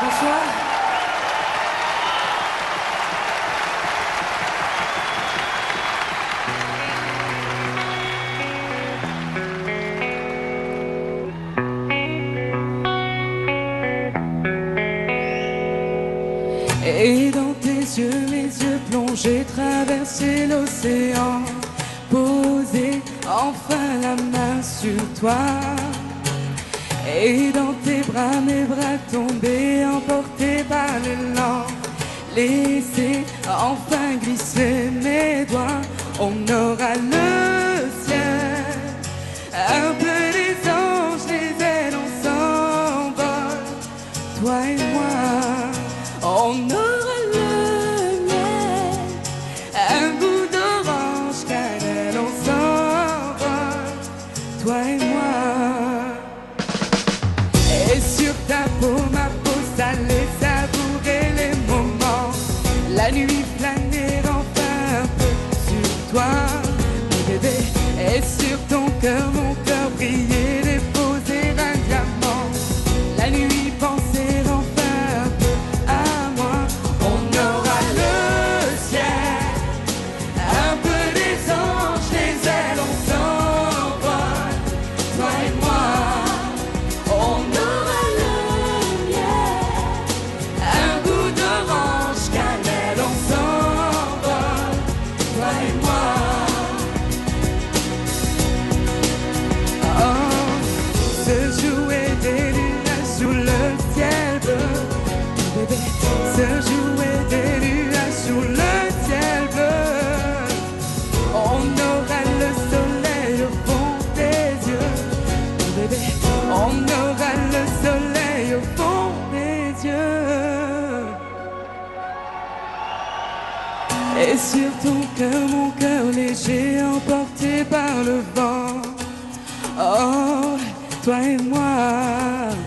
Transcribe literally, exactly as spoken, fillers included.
Bonsoir. Et dans tes yeux, mes yeux plongés, traverser l'océan, poser enfin la main sur toi. Et dans tes bras, mes bras tomber, emportés par l'élan, laisser enfin glisser mes doigts. On aura le ciel, un peu les anges, les ailes, on s'envole, toi et moi. On aura le miel, un goût d'orange, cannelle, on s'envole, toi et moi. Et sur ta peau, ma peau salée, savourer les moments, la nuit flâner enfin un peu sur toi, mon bébé. Et sur ton cœur, mon cœur briller, déposer un diamant, la nuit penser enfin un peu à moi. On aura le ciel, un peu des anges, les ailes, on s'envole, toi et moi. On aura le miel, un goût d'orange, cannelle, on s'envole, toi et moi. Oh, se jouer des nuages sous le ciel bleu, bébé, se jouer des nuages sous le ciel bleu. On aura le soleil au fond des yeux, bébé, on aura le soleil au fond des yeux. Et sur ton cœur, mon cœur léger, emporté par le vent. Oh, toi et moi.